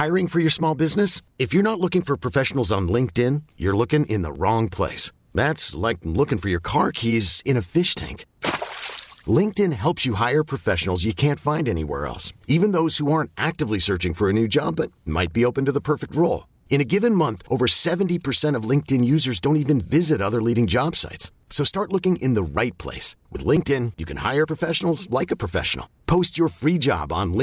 Hiring for your small business? If you're not looking for professionals on LinkedIn, you're looking in the wrong place. That's like looking for your car keys in a fish tank. LinkedIn helps you hire professionals you can't find anywhere else, even those who aren't actively searching for a new job but might be open to the perfect role. In a given month, over 70% of LinkedIn users don't even visit other leading job sites. So start looking in the right place. With LinkedIn, you can hire professionals like a professional. Post your free job on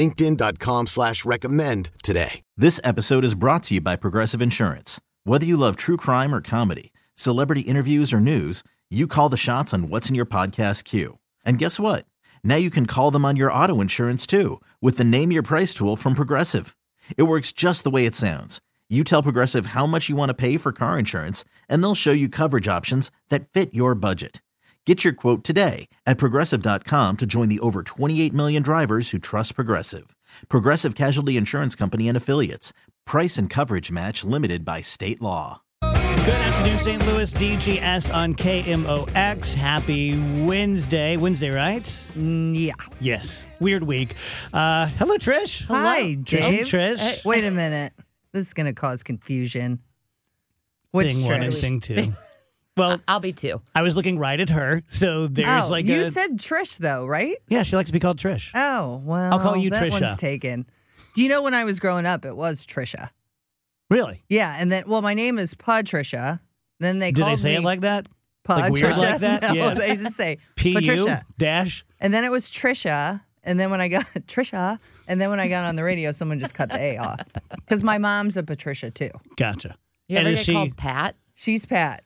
linkedin.com/recommend today. This episode is brought to you by Progressive Insurance. Whether you love true crime or comedy, celebrity interviews or news, you call the shots on what's in your podcast queue. And guess what? Now you can call them on your auto insurance too with the Name Your Price tool from Progressive. It works just the way it sounds. You tell Progressive how much you want to pay for car insurance, and they'll show you coverage options that fit your budget. Get your quote today at Progressive.com to join the over 28 million drivers who trust Progressive. Progressive Casualty Insurance Company and Affiliates. Price and coverage match limited by state law. Good afternoon, St. Louis. DGS on KMOX. Happy Wednesday. Wednesday, right? Yeah. Yes. Weird week. Hello, Trish. Hi, Dave. Trish. Wait a minute. This is going to cause confusion. Which Thing one and Trish? thing two. Well, I'll be two. I was looking right at her, so there's you said Trish, though, right? Yeah, she likes to be called Trish. Oh, well. I'll call you that Trisha. One's taken. Do you know when I was growing up, it was Trisha. Really? Yeah, and then, my name is Patricia. Then they Do called they say me it like that? Patricia. Like weird like that? No, Yeah. they just say P-U Patricia. dash? And then it was Trisha. And then when I got Trisha, and then when I got on the radio, someone just cut the A off. Because my mom's a Patricia, too. Gotcha. You And ever is get called Pat? She's Pat.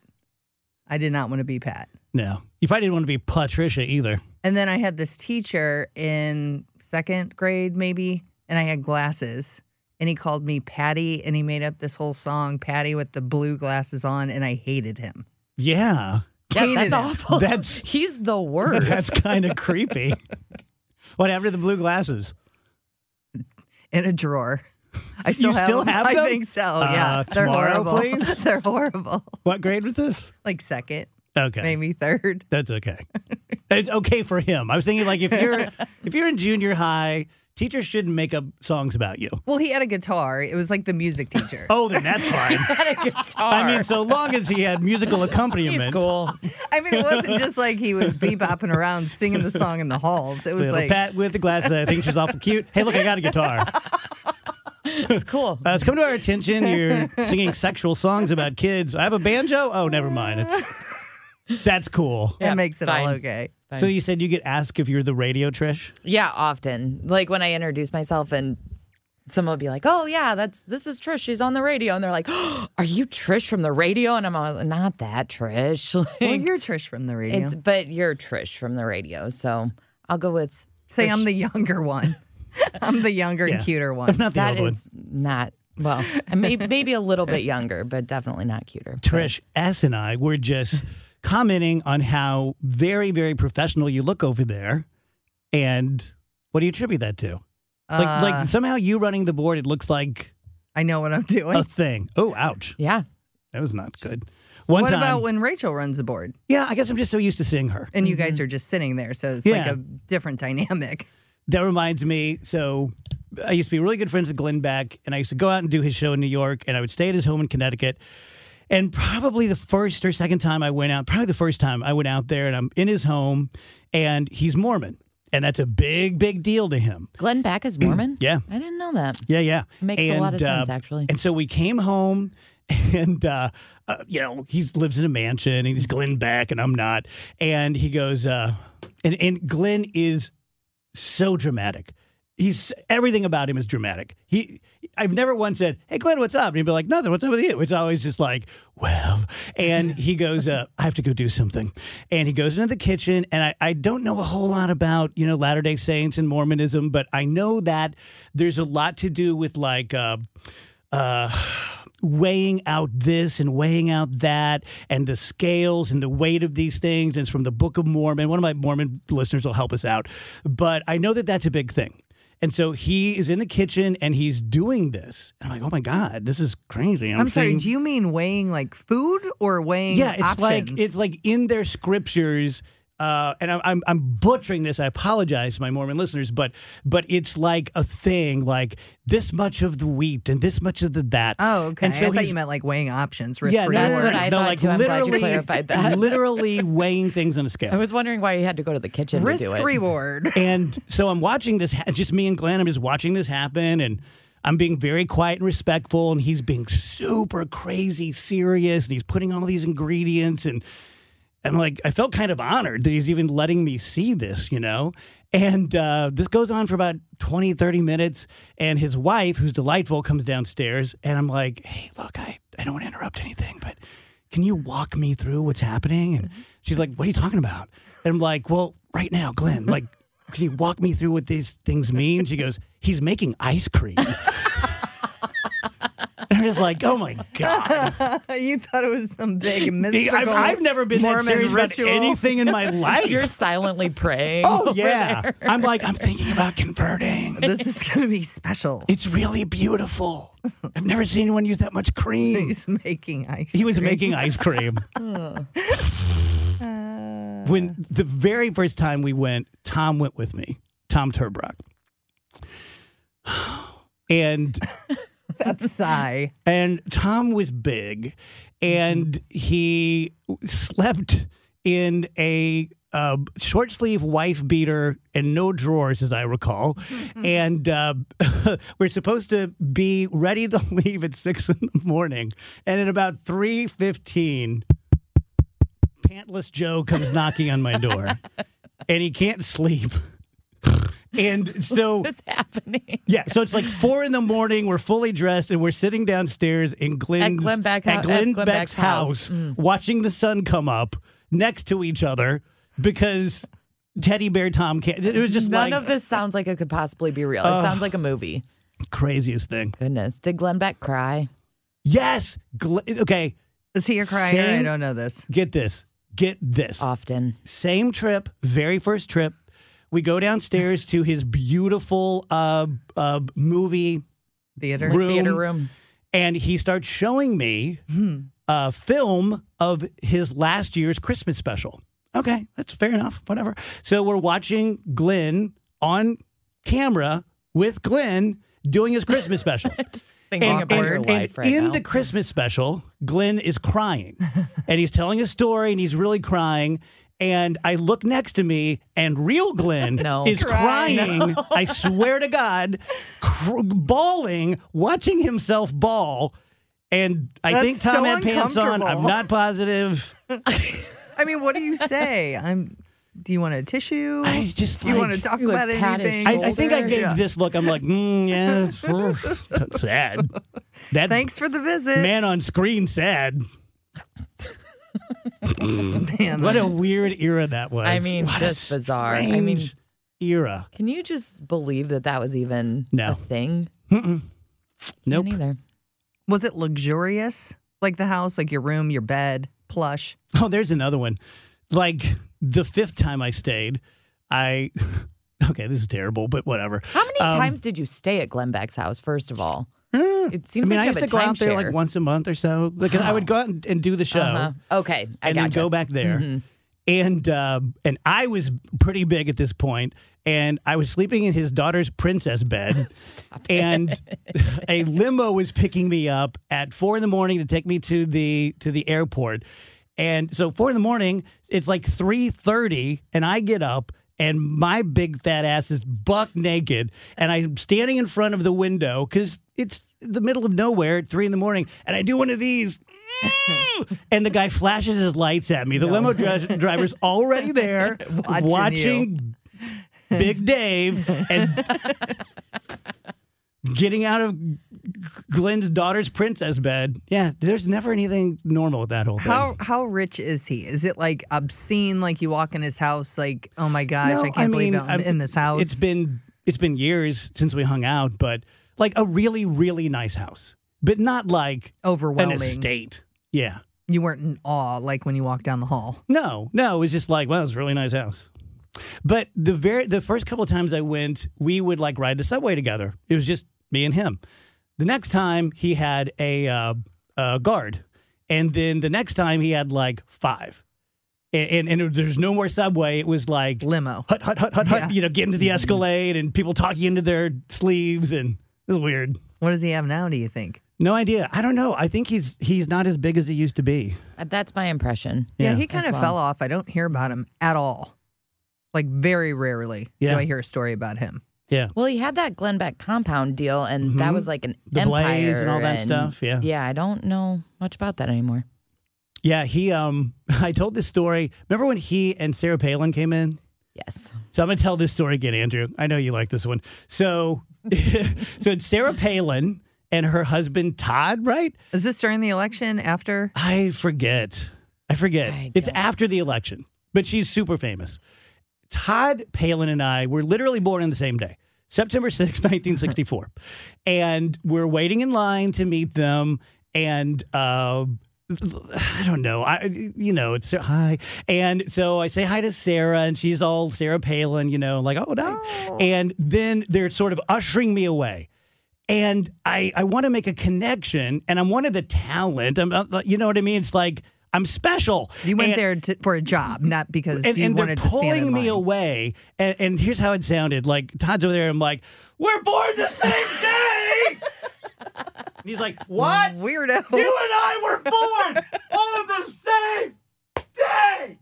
I did not want to be Pat. No. You probably didn't want to be Patricia either. And then I had this teacher in second grade, maybe, and I had glasses. And he called me Patty, and he made up this whole song, Patty with the blue glasses on, and I hated him. Yeah. Hated That's him. awful. He's the worst. That's kind of creepy. What happened to the blue glasses? In a drawer. I still You have still them. have them? I think so, yeah. They're tomorrow, horrible. please? They're horrible. What grade was this? Like second, Okay. maybe third. That's okay. It's okay for him. I was thinking like if you're in junior high, teachers shouldn't make up songs about you. Well, he had a guitar. It was like the music teacher. Oh, then that's fine. Had a guitar. I mean, so long as he had musical accompaniment. He's cool. I mean, it wasn't just like he was bebopping around singing the song in the halls. It was Little like, Pat with the glasses. I think she's awful cute. Hey, look, I got a guitar. It's cool. It's come to our attention. You're singing sexual songs about kids. I have a banjo. Oh, never mind. That's cool. it makes it all fine. okay. Fine. So you said you get asked if you're the radio, Trish? Yeah, often. Like when I introduce myself and someone will be like, "Oh yeah, this is Trish. She's on the radio," and they're like, oh, "Are you Trish from the radio?" And I'm all, "Not that Trish." Like, Well, you're Trish from the radio. but you're Trish from the radio, so I'll go with. Say Trish. I'm the younger one. I'm the younger Yeah. and cuter I'm one. not the That old is not well. Maybe a little bit younger, but definitely not cuter. one. Trish S. and I were just commenting on how very, very professional you look over there. And what do you attribute that to? Like somehow you running the board, it looks like I know what I'm doing. a thing. Oh, ouch. Yeah. That was not good. What One time, about when Rachel runs the board yeah, I guess I'm just so used to seeing her. and you guys are just sitting there? So it's like Yeah. a different dynamic. That reminds me, so I used to be really good friends with Glenn Beck, and I used to go out and do his show in New York, and I would stay at his home in Connecticut. And probably the first or second time I went out, probably the first time I went out there, and I'm in his home, and he's Mormon. And that's a big, big deal to him. Glenn Beck is Mormon? Yeah. I didn't know that. Yeah. Makes a lot of sense, actually. And so we came home, and, he lives in a mansion, and he's Glenn Beck, and I'm not. And he goes, and Glenn is so dramatic. Everything about him is dramatic. I've never once said, "Hey, Glenn, what's up?" And he'd be like, "Nothing. What's up with you?" It's always just like, "Well," and he goes, "I have to go do something," and he goes into the kitchen, and I don't know a whole lot about Latter-day Saints and Mormonism, but I know that there's a lot to do with like weighing out this and weighing out that and the scales and the weight of these things. And it's from the Book of Mormon. One of my Mormon listeners will help us out. But I know that that's a big thing. And so he is in the kitchen and he's doing this. And I'm like, oh my God, this is crazy. I'm sorry, do you mean weighing like food or weighing Yeah, options? it's like in their scriptures, and I'm butchering this. I apologize to my Mormon listeners, but it's like a thing, like this much of the wheat and this much of the that. Oh, okay. And so I thought he's- you meant like weighing options. Risk Yeah, That's reward. what I thought, too. I'm glad you clarified that. Literally weighing things on a scale. I was wondering why you had to go to the kitchen Risk to do it. reward. And so I'm watching this, just me and Glenn, I'm just watching this happen, and I'm being very quiet and respectful, and he's being super crazy serious, and he's putting all these ingredients, and I'm like, I felt kind of honored that he's even letting me see this, you know? And this goes on for about 20, 30 minutes, and his wife, who's delightful, comes downstairs, and I'm like, hey, look, I don't want to interrupt anything, but can you walk me through what's happening? And she's like, what are you talking about? And I'm like, well, right now, Glenn, like, can you walk me through what these things mean? She goes, he's making ice cream. And I'm just like, oh my God. You thought it was some big mystical I've never been Mormon that serious ritual. about anything in my life. You're silently praying. Oh, over yeah. there. I'm like, I'm thinking about converting. This is going to be special. It's really beautiful. I've never seen anyone use that much cream. He's making ice He was cream. making ice cream. When the very first time we went, Tom went with me, Tom Turbrock. And That sigh. and Tom was big, and he slept in a short sleeve wife beater and no drawers, as I recall. And we're supposed to be ready to leave at 6 a.m. And at about 3:15, Pantless Joe comes knocking on my door, and he can't sleep. And so, What's happening? yeah, so it's like 4 a.m. We're fully dressed, and we're sitting downstairs in Glenn Beck's house, watching the sun come up next to each other because Teddy Bear Tom can't. It was just None like of this sounds like it could possibly be real. It sounds like a movie. craziest thing. Goodness. Did Glenn Beck cry? Yes. Okay. Is he a crier? I Same- don't know this. Get this. Often. Same trip, very first trip. We go downstairs to his beautiful movie Theater. room, Theater room. and he starts showing me a film of his last year's Christmas special. Okay, that's fair enough, whatever. So we're watching Glenn on camera with Glenn doing his Christmas special. Thinking about your life right in now. the Christmas special, Glenn is crying, and he's telling a story, and he's really crying. And I look next to me, and real Glenn No. is crying. I swear to God, bawling, watching himself bawl. And I That's think Tom so had pants on. I'm uncomfortable. not positive. I mean, what do you say? Do you want a tissue? I just do you want to like- talk You, like, about pat his anything? I think I shoulder? gave Yeah. this look. I'm like, yeah, it's sad. That Thanks for the visit. man on screen sad. Man, What a weird era that was. I mean, What a just bizarre. I mean, strange era. can you just believe that was even No. a thing? Nope. Me neither. was it luxurious? Like the house, like your room, your bed, plush? Oh, there's another one. Like the 5th time I stayed, okay, this is terrible, but whatever. How many times did you stay at Glenn Beck's house, first of all? It I seems mean, like I you used have to a go out there like timeshare. once a month or so because I would go out and do the show Okay, I and then gotcha. go back there. Mm-hmm. And I was pretty big at this point, and I was sleeping in his daughter's princess bed, and a limo was picking me up at 4 a.m. to take me to the airport. And so 4 a.m, it's like 3:30, and I get up, and my big fat ass is buck naked, and I'm standing in front of the window because it's the middle of nowhere at 3 a.m, and I do one of these. And the guy flashes his lights at me. The limo driver's already there watching Big Dave and getting out of Glenn's daughter's princess bed. Yeah, there's never anything normal with that whole thing. How rich is he? Is it like obscene? Like you walk in his house, like, oh my gosh, No, I can't believe I'm in this house. It's been years since we hung out, but like a really, really nice house. But not like overwhelming. an estate. Yeah. You weren't in awe like when you walked down the hall. No, it was just like, well, it's a really nice house. But the first couple of times I went, we would like ride the subway together. It was just me and him. The next time he had a guard, and then the next time he had like 5. and there's no more subway. It was like Limo. hut, Yeah. get into the Escalade and people talking into their sleeves, and it was weird. What does he have now, do you think? No idea. I don't know. I think he's not as big as he used to be. That's my impression. Yeah, he kind as of well. fell off. I don't hear about him at all. Like, very rarely do I hear a story about him. Yeah. Well, he had that Glenn Beck compound deal, and that was like an The empire. Blaze and all that stuff, yeah. Yeah, I don't know much about that anymore. Yeah, he I told this story. Remember when he and Sarah Palin came in? Yes. So I'm going to tell this story again, Andrew. I know you like this one. So so it's Sarah Palin and her husband Todd, right? Is this during the election, after? I forget. It's after the election, but she's super famous. Todd Palin and I were literally born on the same day, September 6, 1964. And we're waiting in line to meet them. And I don't know. It's hi. And so I say hi to Sarah, and she's all Sarah Palin, like, oh, no. And then they're sort of ushering me away. And I want to make a connection, and I'm one of the talent. You know what I mean? It's like, I'm special. You went there for a job, not because you and wanted they're to stand in pulling me line. away. And here's how it sounded. Like, Todd's over there. I'm like, we're born the same day. And he's like, what? Weirdo. You and I were born on the same day.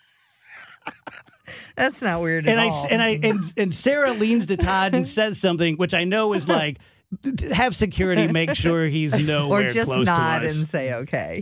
That's not weird at all. And Sarah leans to Todd and says something, which I know is like, have security make sure he's nowhere or just close nod to us. and say okay.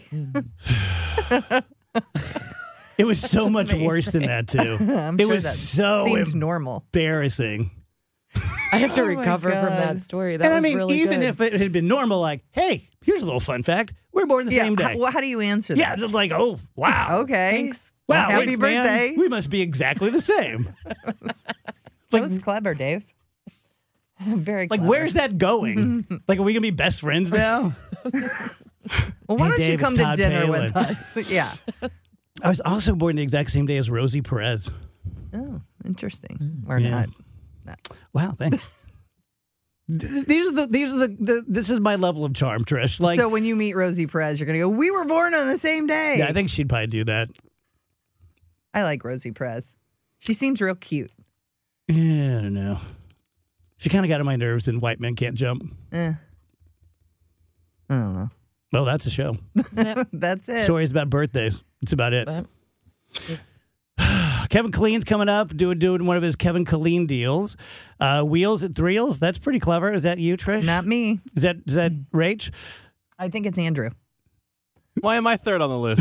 It was so much worse than that too. I'm It sure was that so seemed normal. embarrassing. I have to Oh my recover from God. that story. That And I was mean, really even good. if it had been normal, like, hey, here's a little fun fact: we're born the same day. How do you answer that? Yeah, just like, oh, wow. Okay. Thanks. Wow, Happy thanks, man. birthday. We must be exactly the same. That was clever, Dave. Very Like, clever. where's that going? Like, are we going to be best friends now? Well, why Hey, don't Dave, you come it's to Todd dinner Palin. with us? Yeah. I was also born the exact same day as Rosie Perez. Oh, interesting. Or Yeah. not. Wow, thanks. This is my level of charm, Trish. Like, So when you meet Rosie Perez, you're going to go, we were born on the same day. yeah, I think she'd probably do that. I like Rosie Perez. She seems real cute. Yeah, I don't know. She kind of got on my nerves in White Men Can't Jump. I don't know. Well, that's a show. That's it. Stories about birthdays. That's about it. But it's- Kevin Killeen's coming up, doing one of his Kevin Killeen deals. Wheels at Threels. That's pretty clever. Is that you, Trish? Not me. Is that Rach? I think it's Andrew. Why am I third on the list?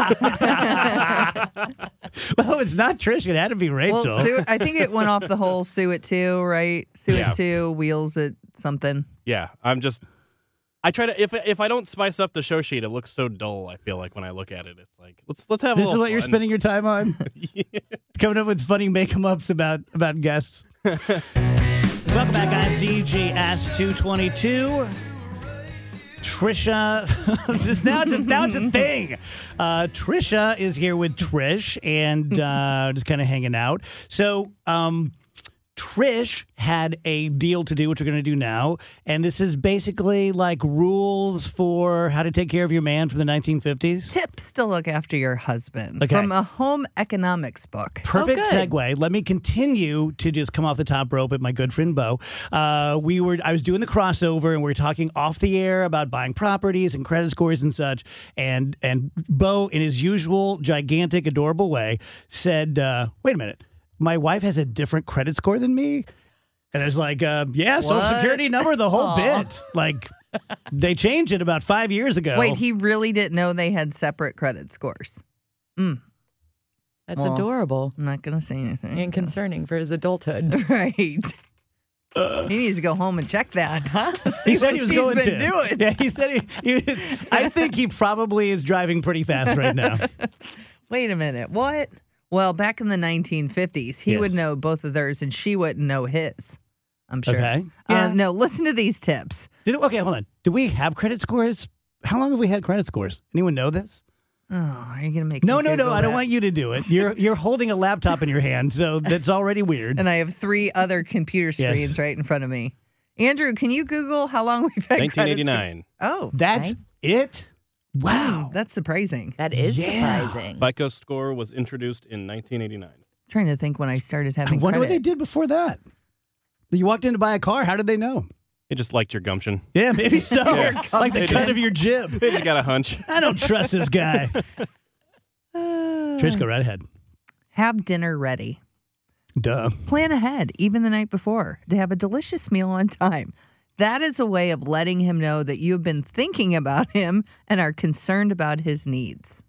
Well, it's not Trish. It had to be Rachel. Well, Sue, I think it went off the whole Sue at 2, right? Sue Yeah. at 2, Wheels at something. Yeah, I try to if I don't spice up the show sheet, it looks so dull. I feel like when I look at it, it's like let's have. This a is little what you're fun. spending your time on? Coming up with funny make-em-ups about guests. Welcome back, guys. DGS 222. Trisha, now it's a thing. Trisha is here with Trish and just kind of hanging out. So, Trish had a deal to do, which we're going to do now. And this is basically like rules for how to take care of your man from the 1950s. Tips to look after your husband Okay. from a home economics book. Perfect good. segue. Let me continue to just come off the top rope with my good friend Bo. I was doing the crossover, and we were talking off the air about buying properties and credit scores and such. And Bo, in his usual gigantic, adorable way, said, "Wait a minute, my wife has a different credit score than me." And I was like, "Yeah, Social What? Security number, the whole bit." Like, they changed it about 5 years ago. Wait, he really didn't know they had separate credit scores. That's Well, adorable I'm not going to say anything. and concerning for his adulthood. Right. He needs to go home and check that. He said what he was she's going been to. doing. Yeah, he said I think he probably is driving pretty fast right now. Wait a minute. What? Well, back in the 1950s, he Yes. would know both of theirs and she wouldn't know his. I'm sure. Okay. Yeah. No, listen to these tips. Okay, hold on. Do we have credit scores? How long have we had credit scores? Anyone know this? Oh, are you going to make No. me Google I don't that? want you to do it. You're holding a laptop in your hand, so that's already weird. And I have 3 other computer screens right in front of me. Andrew, can you Google how long we've had credit scores? 1989. Oh, That's it? Wow. That's surprising. That is Yeah. surprising. FICO score was introduced in 1989. Trying to think when I started I having wonder what they credit. did before that. You walked in to buy a car. How did they know? They just liked your gumption. Yeah, maybe so. Yeah. Like the cut of your jib. They just got a hunch. I don't trust this guy. Trish, go right ahead. Have dinner ready. Duh. Plan ahead, even the night before, to have a delicious meal on time. That is a way of letting him know that you have been thinking about him and are concerned about his needs.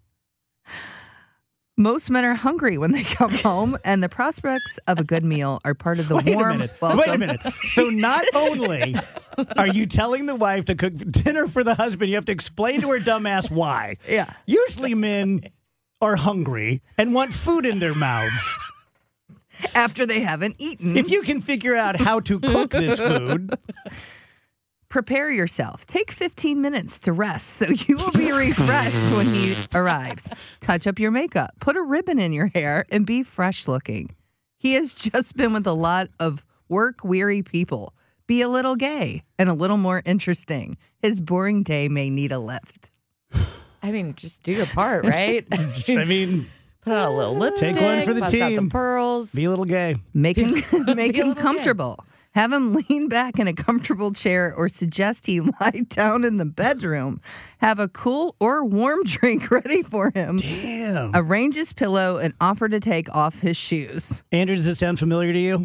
Most men are hungry when they come home, and the prospects of a good meal are part of the warm welcome. Wait a minute. So not only are you telling the wife to cook dinner for the husband, you have to explain to her dumbass why. Yeah. Usually men are hungry and want food in their mouths. After they haven't eaten. If you can figure out how to cook this food, Prepare yourself. Take 15 minutes to rest so you will be refreshed when he arrives. Touch up your makeup. Put a ribbon in your hair and be fresh looking. He has just been with a lot of work-weary people. Be a little gay and a little more interesting. His boring day may need a lift. I mean, just do your part, right? I mean, Put on a little lipstick. Take one for the bust out team. the pearls. be a little gay. Make him, make him little gay. comfortable. Have him lean back in a comfortable chair or suggest he lie down in the bedroom. Have a cool or warm drink ready for him. Damn. Arrange his pillow and offer to take off his shoes. Andrew, does it sound familiar to you?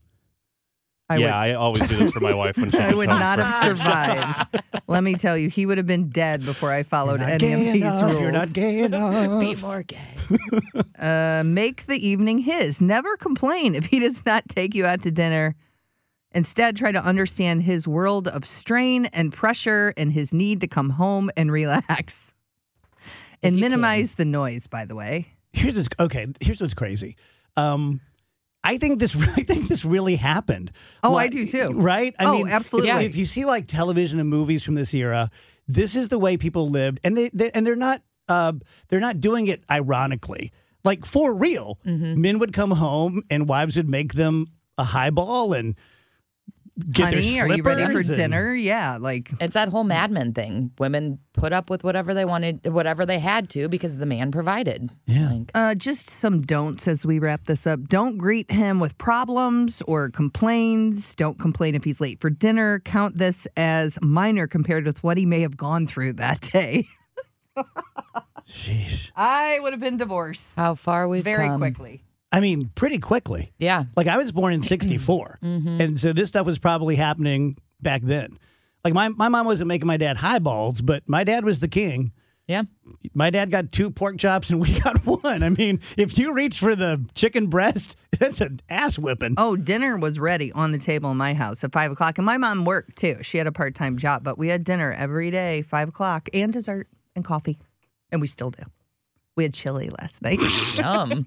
I always do this for my wife when she I gets would home not from- have survived. Let me tell you, he would have been dead before I followed Not any gay of these enough, rules. You're not gay enough. Be more gay. Make the evening his. Never complain if he does not take you out to dinner. Instead, try to understand his world of strain and pressure and his need to come home and relax. And you minimize the noise, by the way. Here's what's crazy. I think this really happened. Oh, I do too. Right? I Oh, mean, absolutely. If you see like television and movies from this era, this is the way people lived, and they're not doing it ironically. Like for real, men would come home and wives would make them a highball and get their Honey, are you ready for slippers and- dinner? Yeah, like It's that whole Mad Men thing. Women put up with whatever they wanted, whatever they had to, because the man provided. Yeah. Like, just some don'ts as we wrap this up. Don't greet him with problems or complaints. Don't complain if he's late for dinner. Count this as minor compared with what he may have gone through that day. Sheesh. I would have been divorced how far we've very come. quickly. I mean, pretty quickly. Yeah. Like I was born in '64, and so this stuff was probably happening back then. Like my mom wasn't making my dad highballs, but my dad was the king. Yeah. My dad got 2 pork chops and we got 1. I mean, if you reach for the chicken breast, that's an ass whipping. Oh, dinner was ready on the table in my house at 5 o'clock. And my mom worked too. She had a part-time job, but we had dinner every day, 5 o'clock, and dessert and coffee. And we still do. We had chili last night. Yum.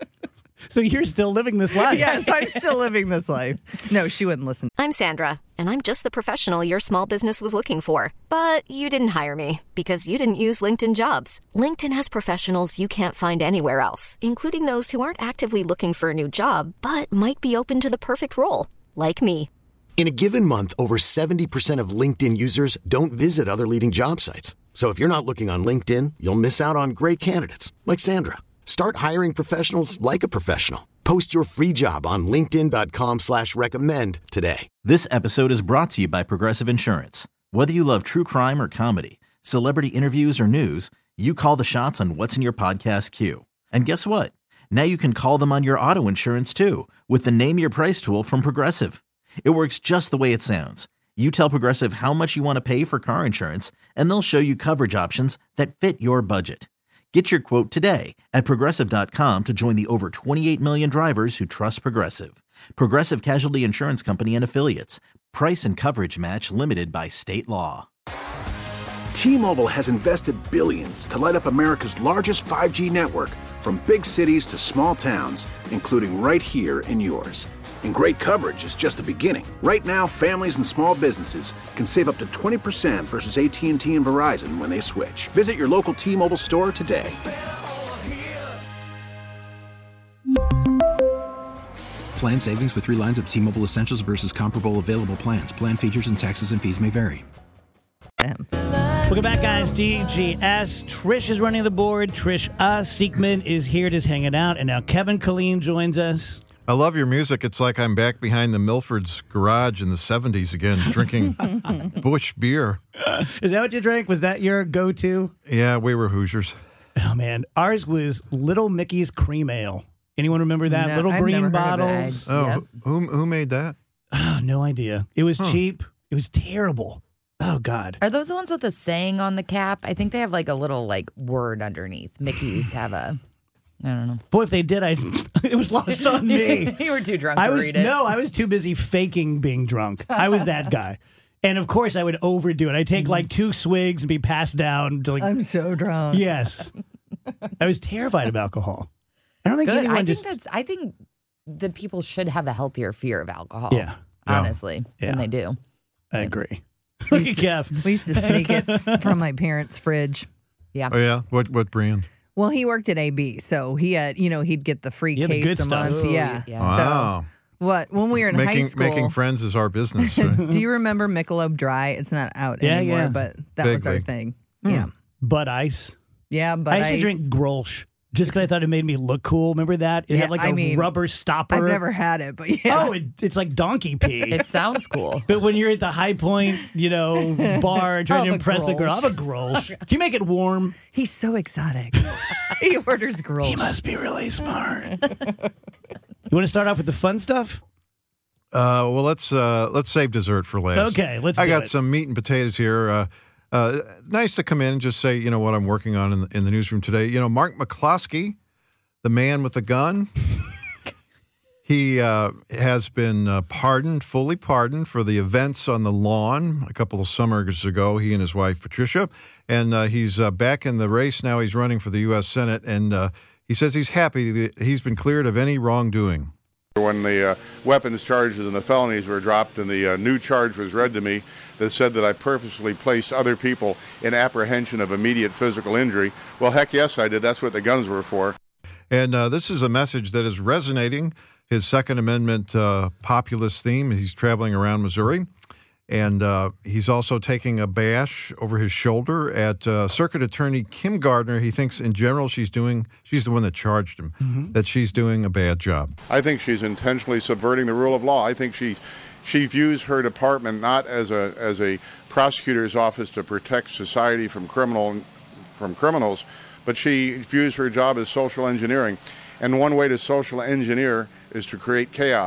So you're still living this life. Yes, I'm still living this life. No, she wouldn't listen. I'm Sandra, and I'm just the professional your small business was looking for. But you didn't hire me because you didn't use LinkedIn Jobs. LinkedIn has professionals you can't find anywhere else, including those who aren't actively looking for a new job, but might be open to the perfect role, like me. In a given month, over 70% of LinkedIn users don't visit other leading job sites. So if you're not looking on LinkedIn, you'll miss out on great candidates like Sandra. Start hiring professionals like a professional. Post your free job on linkedin.com/recommend today. This episode is brought to you by Progressive Insurance. Whether you love true crime or comedy, celebrity interviews or news, you call the shots on what's in your podcast queue. And guess what? Now you can call them on your auto insurance too with the Name Your Price tool from Progressive. It works just the way it sounds. You tell Progressive how much you want to pay for car insurance, and they'll show you coverage options that fit your budget. Get your quote today at Progressive.com to join the over 28 million drivers who trust Progressive. Progressive Casualty Insurance Company and Affiliates. Price and coverage match limited by state law. T-Mobile has invested billions to light up America's largest 5G network, from big cities to small towns, including right here in yours. And great coverage is just the beginning. Right now, families and small businesses can save up to 20% versus AT&T and Verizon when they switch. Visit your local T-Mobile store today. Plan savings with 3 lines of T-Mobile Essentials versus comparable available plans. Plan features and taxes and fees may vary. Welcome back, guys. DGS. Trish is running the board. Trish Siegman is here just hanging out. And now Kevin Killeen joins us. I love your music. It's like I'm back behind the Milford's garage in the 70s again, drinking Busch beer. Is that what you drank? Was that your go-to? Yeah, we were Hoosiers. Oh, man. Ours was Little Mickey's Cream Ale. Anyone remember that? No, Little I've green never heard of bottles. that. Oh, Yep. who made that? Oh, no idea. It was cheap. It was terrible. Oh, God. Are those the ones with the saying on the cap? I think they have like a little like word underneath. Mickey's have a, I don't know. Boy, if they did, it was lost on me. You were too drunk I to was read it. No, I was too busy faking being drunk. I was that guy. And of course, I would overdo it. I'd take like 2 swigs and be passed down. To like, I'm so drunk. yes. I was terrified of alcohol. I don't think Good. anyone I think that people should have a healthier fear of alcohol. Yeah. Honestly, Yeah. than they do. I agree. Look at Kev. We used to sneak it from my parents' fridge. Yeah. Oh, yeah? What brand? Well, he worked at AB, so he had, he'd get the free Yeah, the case good a stuff. month. Ooh, Yeah. yeah. Wow. What? When we were in high school, Making friends is our business, right? do you remember Michelob Dry? It's not out Yeah, anymore, yeah. but that was our Vaguely. thing. Yeah. Bud Ice. Yeah, but I used to drink Grolsch just because I thought it made me look cool. Remember that? It Yeah, had like I a mean, rubber stopper. I've never had it, but yeah. Oh, it's like donkey pee. It sounds cool. But when you're at the High Point, bar trying to a impress a girl, Grolsch. I'm a Grolsch. Can you make it warm? He's so exotic. He orders He Grolsch. must be really smart. You want to start off with the fun stuff? Well, let's save dessert for last. Okay, let's I do got it. some meat and potatoes here. Nice to come in and just say, what I'm working on in the newsroom today. Mark McCloskey, the man with the gun. He has been fully pardoned for the events on the lawn a couple of summers ago, he and his wife, Patricia. And he's back in the race now. He's running for the U.S. Senate. And he says he's happy that he's been cleared of any wrongdoing. When the weapons charges and the felonies were dropped and the new charge was read to me that said that I purposely placed other people in apprehension of immediate physical injury, well, heck yes, I did. That's what the guns were for. And this is a message that is resonating, his Second Amendment populist theme. He's traveling around Missouri. And he's also taking a bash over his shoulder at Circuit Attorney Kim Gardner. He thinks in general she's the one that charged him, that she's doing a bad job. I think she's intentionally subverting the rule of law. I think she views her department not as a prosecutor's office to protect society from criminals, but she views her job as social engineering. And one way to social engineer is to create chaos.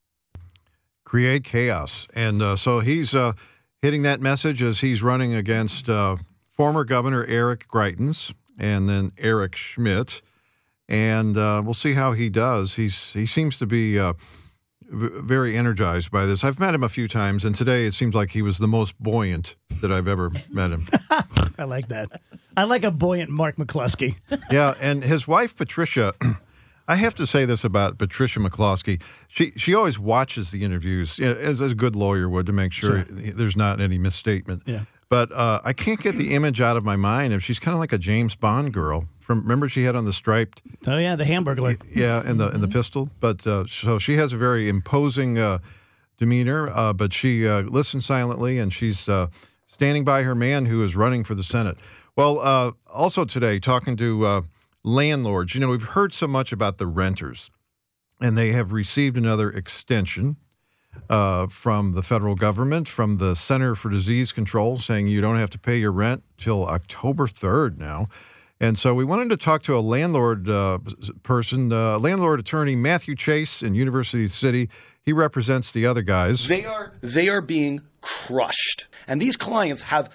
Create chaos. And so he's hitting that message as he's running against former Governor Eric Greitens and then Eric Schmidt. And we'll see how he does. He seems to be very energized by this. I've met him a few times, and today it seems like he was the most buoyant that I've ever met him. I like that. I like a buoyant Mark McCluskey. Yeah, and his wife, Patricia, I have to say this about Patricia McCloskey. She always watches the interviews, as a good lawyer would, to make sure there's not any misstatement. Yeah. But I can't get the image out of my mind of she's kind of like a James Bond girl. Remember she had on the striped... Oh, yeah, the Hamburglar. Yeah, and the pistol. But so she has a very imposing demeanor, but she listens silently, and she's standing by her man who is running for the Senate. Well, also today, talking to landlords, we've heard so much about the renters, and they have received another extension from the federal government, from the Center for Disease Control, saying you don't have to pay your rent till October 3rd now. And so we wanted to talk to a landlord landlord attorney, Matthew Chase in University City. He represents the other guys. They are being crushed. And these clients have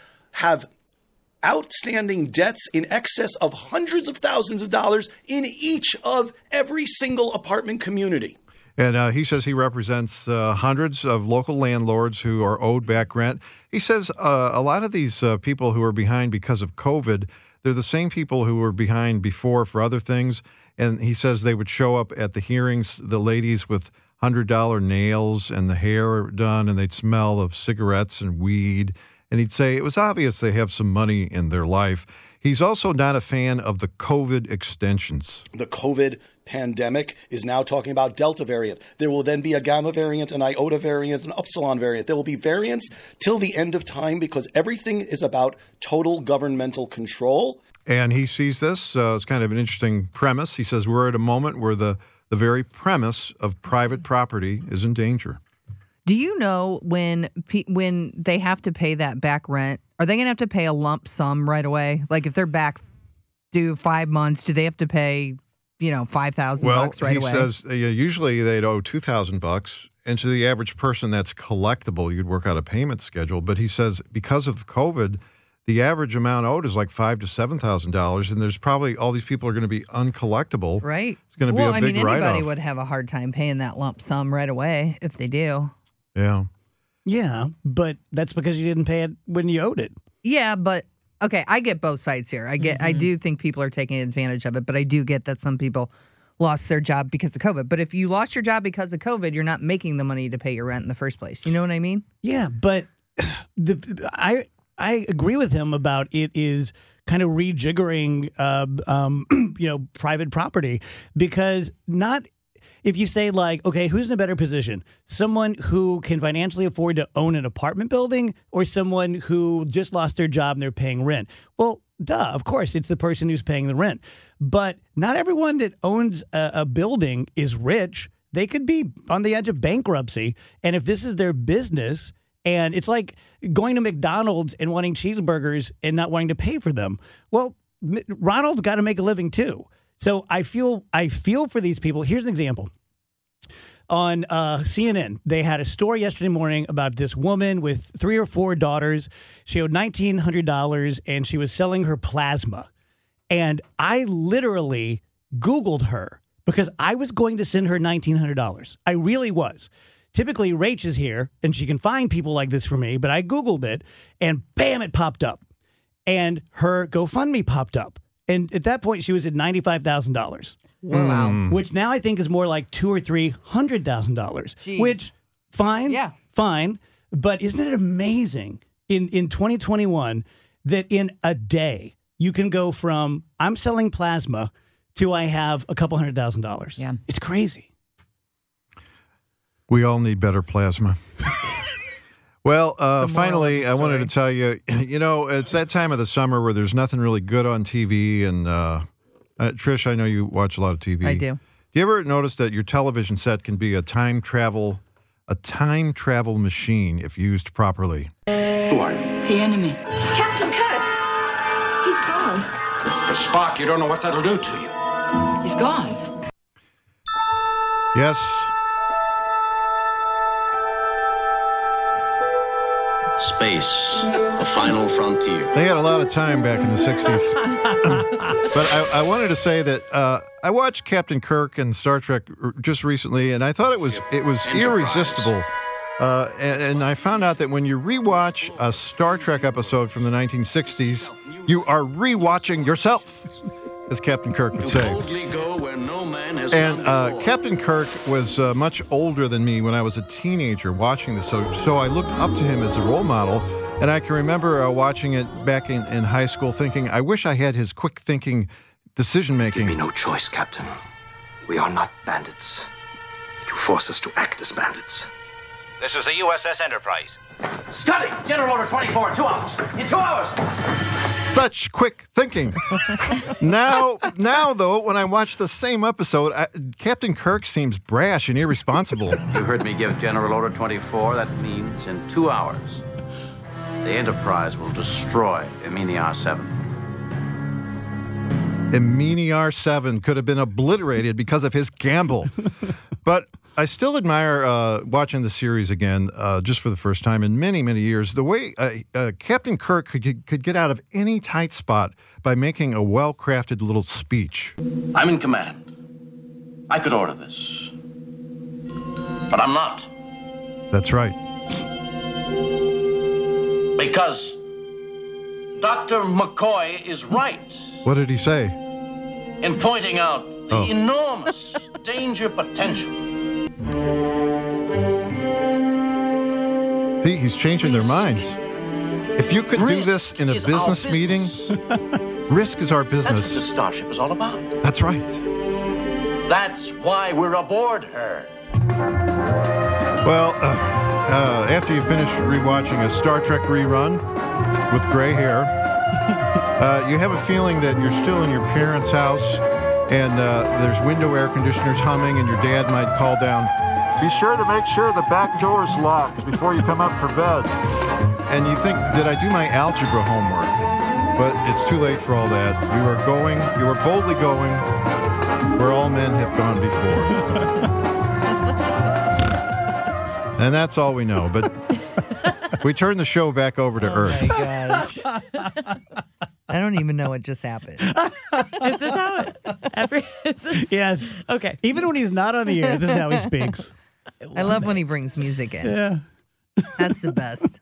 outstanding debts in excess of hundreds of thousands of dollars in each of every single apartment community. And he says he represents hundreds of local landlords who are owed back rent. He says a lot of these people who are behind because of COVID, they're the same people who were behind before for other things. And he says they would show up at the hearings, the ladies with $100 nails and the hair done, and they'd smell of cigarettes and weed. And he'd say it was obvious they have some money in their life. He's also not a fan of the COVID extensions. The COVID pandemic is now talking about Delta variant. There will then be a Gamma variant, an Iota variant, an Upsilon variant. There will be variants till the end of time because everything is about total governmental control. And he sees this as kind of an interesting premise. He says we're at a moment where the very premise of private property is in danger. Do you know when they have to pay that back rent, are they going to have to pay a lump sum right away? Like if they're back due 5 months, do they have to pay, $5,000 right away? Well, he says usually they'd owe $2,000, and to the average person that's collectible. You'd work out a payment schedule. But he says because of COVID, the average amount owed is like $5,000 to $7,000, and there's probably all these people are going to be uncollectible. Right. It's going to be a big write-off. Anybody would have a hard time paying that lump sum right away if they do. Yeah. Yeah, but that's because you didn't pay it when you owed it. Yeah, but okay, I get both sides here. I do think people are taking advantage of it, but I do get that some people lost their job because of COVID. But if you lost your job because of COVID, you're not making the money to pay your rent in the first place. You know what I mean? Yeah, but I agree with him about it is kind of rejiggering, private property, because not. If you say like, okay, who's in a better position? Someone who can financially afford to own an apartment building or someone who just lost their job and they're paying rent? Well, duh, of course, it's the person who's paying the rent. But not everyone that owns a building is rich. They could be on the edge of bankruptcy. And if this is their business, and it's like going to McDonald's and wanting cheeseburgers and not wanting to pay for them. Well, Ronald's got to make a living too. So I feel for these people. Here's an example. On CNN, they had a story yesterday morning about this woman with 3 or 4 daughters. She owed $1,900, and she was selling her plasma. And I literally Googled her because I was going to send her $1,900. I really was. Typically, Rach is here, and she can find people like this for me, but I Googled it, and bam, it popped up. And her GoFundMe popped up. And at that point, she was at $95,000. Wow. Which now I think is more like $200,000 or $300,000. Which, fine. Yeah. Fine. But isn't it amazing in 2021 that in a day you can go from I'm selling plasma to I have a couple $100,000? Yeah. It's crazy. We all need better plasma. Well, finally, I wanted to tell you, it's that time of the summer where there's nothing really good on TV. And Trish, I know you watch a lot of TV. I do. Do you ever notice that your television set can be a time travel machine if used properly? Who are you? The enemy. Captain Kirk! He's gone. Spock, you don't know what that'll do to you. He's gone. Yes. Space, the final frontier. They had a lot of time back in the 60s. But I wanted to say that I watched Captain Kirk and Star Trek just recently, and I thought it was irresistible. And I found out that when you rewatch a Star Trek episode from the 1960s, you are rewatching yourself, as Captain Kirk would say. And Captain Kirk was much older than me when I was a teenager watching this, so I looked up to him as a role model, and I can remember watching it back in high school thinking, I wish I had his quick-thinking decision-making. Give me no choice, Captain. We are not bandits. You force us to act as bandits. This is the USS Enterprise. Scotty! General Order 24, 2 hours. In 2 hours! Such quick thinking. Now, though, when I watch the same episode, Captain Kirk seems brash and irresponsible. You heard me give General Order 24. That means in 2 hours, the Enterprise will destroy Emini R7. Emini R7 could have been obliterated because of his gamble. But I still admire watching the series again, just for the first time in many, many years, the way Captain Kirk could get out of any tight spot by making a well-crafted little speech. I'm in command. I could order this. But I'm not. That's right. Because Dr. McCoy is right. What did he say? In pointing out the enormous danger potential. See, he's changing their minds. If you could do this in a is our business meeting, risk is our That's what business. the Starship is all about. That's right. That's why we're aboard her. Well, after you finish rewatching a Star Trek rerun with gray hair, you have a feeling that you're still in your parents' house and there's window air conditioners humming and your dad might call down, "Be sure to make sure the back door's locked before you come up for bed." And you think, did I do my algebra homework? But it's too late for all that. You are boldly going where all men have gone before. And that's all we know. But we turn the show back over to Earth. Oh, my gosh. I don't even know what just happened. Is this how it? Yes. Okay. Even when he's not on the air, this is how he speaks. I love when he brings music in. Yeah. That's the best.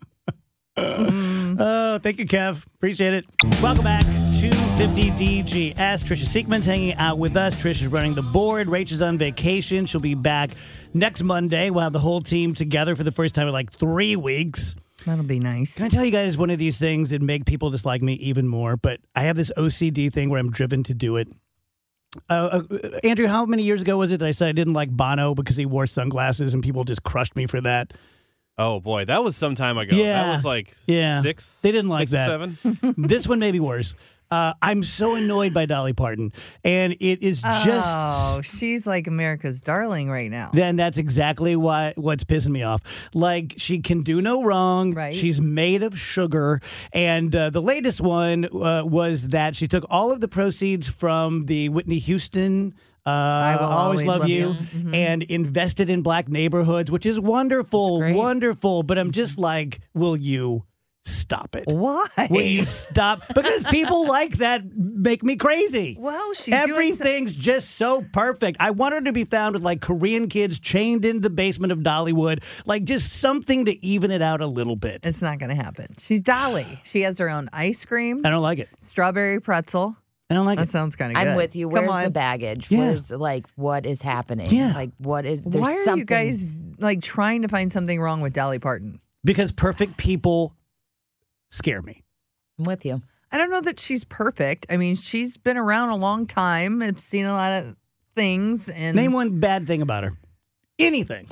Oh, thank you, Kev. Appreciate it. Welcome back to 250 DGS. Trisha Siegman's hanging out with us. Trisha's running the board. Rach is on vacation. She'll be back next Monday. We'll have the whole team together for the first time in like 3 weeks. That'll be nice. Can I tell you guys one of these things that make people dislike me even more? But I have this OCD thing where I'm driven to do it. Andrew, how many years ago was it that I said I didn't like Bono because he wore sunglasses and people just crushed me for that? Oh, boy. That was some time ago. Yeah. That was like Yeah. six. They didn't like 6 or that. 7. This one may be worse. I'm so annoyed by Dolly Parton, and it is just. Oh, she's like America's darling right now. Then that's exactly what's pissing me off. Like, she can do no wrong. Right. She's made of sugar. And the latest one was that she took all of the proceeds from the Whitney Houston I Will Always Love You, Mm-hmm. and invested in black neighborhoods, which is wonderful, wonderful. But I'm just like, will you stop it? Why? Will you stop? Because people like that make me crazy. Well, she's Everything's just so perfect. I want her to be found with like Korean kids chained in the basement of Dollywood, like just something to even it out a little bit. It's not going to happen. She's Dolly. She has her own ice cream. I don't like it. Strawberry pretzel. I don't like That it. sounds kind of good. I'm with you. Come Where's on. the baggage? Yeah. Where's like what is happening? Yeah. Like what is there's Why are something you guys like trying to find something wrong with Dolly Parton? Because perfect people scare me. I'm with you. I don't know that she's perfect. I mean, she's been around a long time. I've seen a lot of things. And Name one bad thing about her. Anything.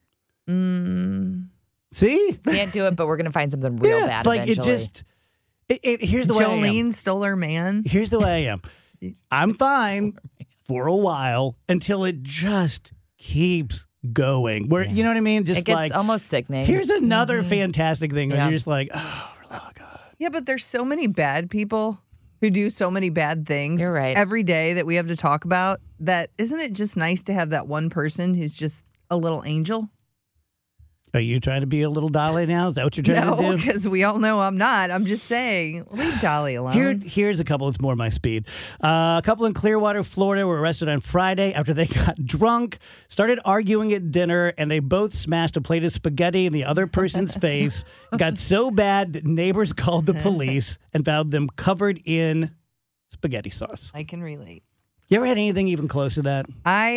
See? Can't do it, but we're gonna find something real Yeah, bad like eventually. it just. Here's the way I am. Jolene stole her man. Here's the way I am. I'm fine for a while until it just keeps going. Where you know what I mean? Just it gets like almost sickening. here's another fantastic thing. Where Yeah. you're just like, oh God. Yeah, but there's so many bad people who do so many bad things You're right. every day that we have to talk about. That isn't it just nice to have that one person who's just a little angel? Are you trying to be a little Dolly now? Is that what you're trying No, to do? because we all know I'm not. I'm just saying, leave Dolly alone. Here's a couple. It's more my speed. A couple in Clearwater, Florida, were arrested on Friday after they got drunk, started arguing at dinner, and they both smashed a plate of spaghetti in the other person's face. Got so bad that neighbors called the police and found them covered in spaghetti sauce. I can relate. You ever had anything even close to that?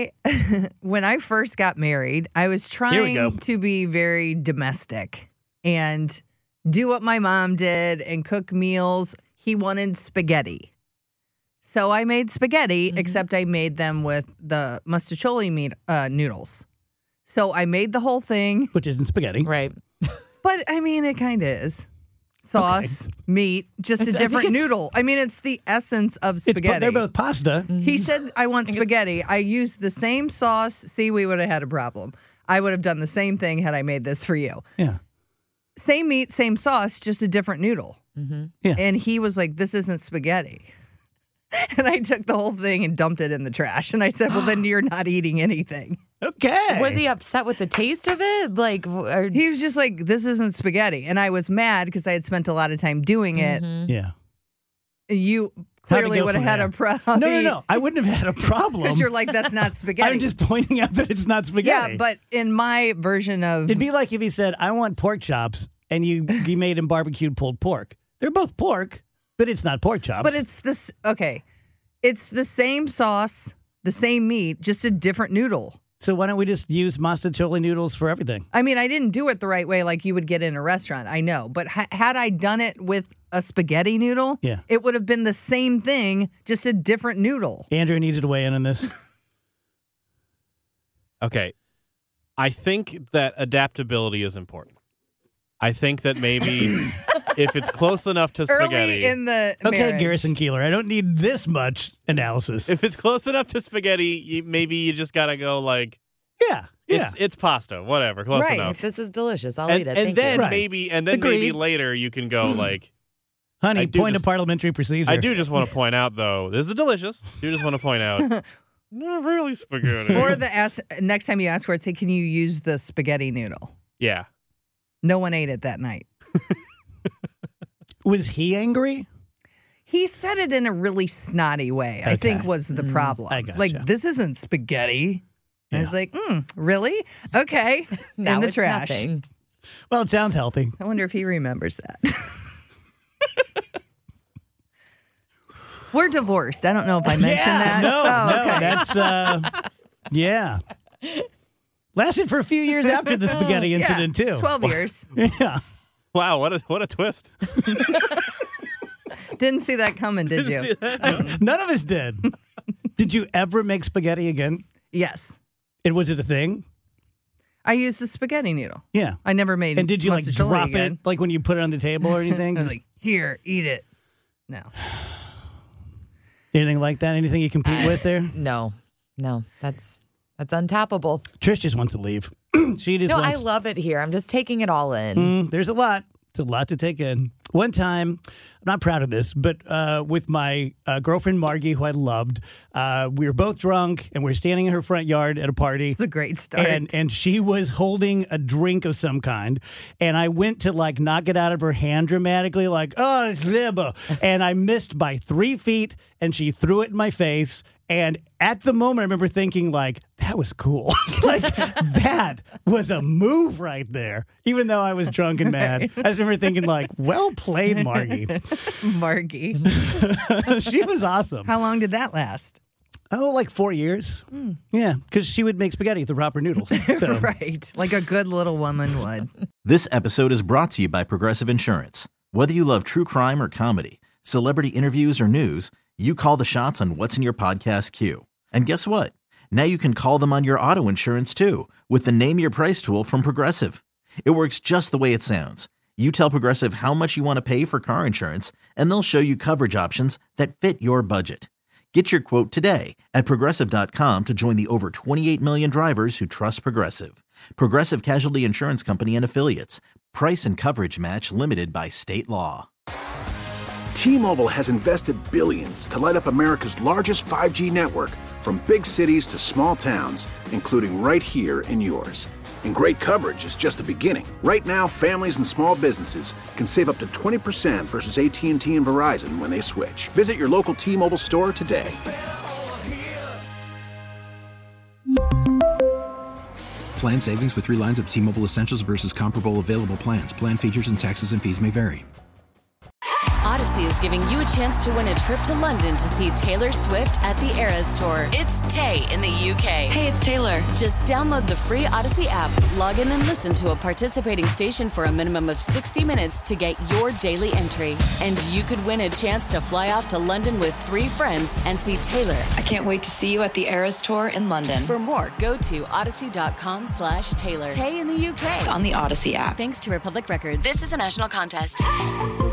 When I first got married, I was Here we go. trying to be very domestic and do what my mom did and cook meals. He wanted spaghetti. So I made spaghetti, except I made them with the mustacholi noodles. So I made the whole thing. Which isn't spaghetti. Right. But I mean, it kind of is. Sauce, meat, just a I think different it's- noodle. I mean, it's the essence of It's, spaghetti. they're both pasta. He said, I want spaghetti. I used the same sauce. See, we would have had a problem. I would have done the same thing had I made this for you. Yeah. Same meat, same sauce, just a different noodle. Yeah. And he was like, this isn't spaghetti. And I took the whole thing and dumped it in the trash. And I said, well, then you're not eating anything. Okay. Was he upset with the taste of it? Like, or, He was just like, this isn't spaghetti. And I was mad because I had spent a lot of time doing it. Yeah. You How'd it clearly go would have from had there? a problem. No. I wouldn't have had a problem. Because you're like, that's not spaghetti. I'm just pointing out that it's not spaghetti. Yeah, but in my version of It'd be like if he said, I want pork chops, and you made him barbecued pulled pork. They're both pork, but it's not pork chops. But it's it's the same sauce, the same meat, just a different noodle. So why don't we just use mastacholi noodles for everything? I mean, I didn't do it the right way like you would get in a restaurant, I know. But had I done it with a spaghetti noodle, it would have been the same thing, just a different noodle. Andrew needs to weigh in on this. Okay. I think that adaptability is important. I think that maybe if it's close enough to spaghetti. Early in the Okay, marriage. Garrison Keillor, I don't need this much analysis. If it's close enough to spaghetti, maybe you just got to go like, yeah. It's pasta, whatever, close enough. This is delicious. I'll And, eat it. and Thank then you. maybe, Agreed. maybe later you can go like, Honey, point of parliamentary procedure. I do just want to point out though, this is delicious. I do just want to point out, not really spaghetti. Or next time you ask for it, say, can you use the spaghetti noodle? Yeah. No one ate it that night. Was he angry? He said it in a really snotty way, I think was the problem. I gotcha. Like, this isn't spaghetti. And I was like, really? Okay. Now in the it's trash. nothing. Well, it sounds healthy. I wonder if he remembers that. We're divorced. I don't know if I mentioned that. No, that's, yeah. Lasted for a few years after the spaghetti incident, too. 12 years. Yeah. Wow, what a twist. Didn't see that coming, did you? None of us did. Did you ever make spaghetti again? Yes. And was it a thing? I used the spaghetti noodle. Yeah. I never made And did you like mustacholi drop again. it like when you put it on the table or anything? I was like, here, eat it. No. Anything like that? Anything you compete with there? No, that's untappable. Trish just wants to leave. She just No, wants... I love it here. I'm just taking it all in. There's a lot. It's a lot to take in. One time, I'm not proud of this, but with my girlfriend Margie, who I loved, we were both drunk and we were standing in her front yard at a party. It's a great start. And she was holding a drink of some kind. And I went to like knock it out of her hand dramatically, like, oh, it's libo. And I missed by 3 feet and she threw it in my face. And at the moment, I remember thinking, like, that was cool. Like, that was a move right there. Even though I was drunk and mad, I just remember thinking, like, well played, Margie. Margie. She was awesome. How long did that last? Oh, like 4 years. Yeah, because she would make spaghetti with the proper noodles. So. Right. Like a good little woman would. This episode is brought to you by Progressive Insurance. Whether you love true crime or comedy, celebrity interviews or news, you call the shots on what's in your podcast queue. And guess what? Now you can call them on your auto insurance too with the Name Your Price tool from Progressive. It works just the way it sounds. You tell Progressive how much you want to pay for car insurance, and they'll show you coverage options that fit your budget. Get your quote today at Progressive.com to join the over 28 million drivers who trust Progressive. Progressive Casualty Insurance Company and Affiliates. Price and coverage match limited by state law. T-Mobile has invested billions to light up America's largest 5G network, from big cities to small towns, including right here in yours. And great coverage is just the beginning. Right now, families and small businesses can save up to 20% versus AT&T and Verizon when they switch. Visit your local T-Mobile store today. Plan savings with 3 lines of T-Mobile Essentials versus comparable available plans. Plan features and taxes and fees may vary. Odyssey is giving you a chance to win a trip to London to see Taylor Swift at the Eras Tour. It's Tay in the UK. Hey, it's Taylor. Just download the free Odyssey app, log in and listen to a participating station for a minimum of 60 minutes to get your daily entry. And you could win a chance to fly off to London with 3 friends and see Taylor. I can't wait to see you at the Eras Tour in London. For more, go to odyssey.com/Taylor. Tay in the UK. It's on the Odyssey app. Thanks to Republic Records. This is a national contest.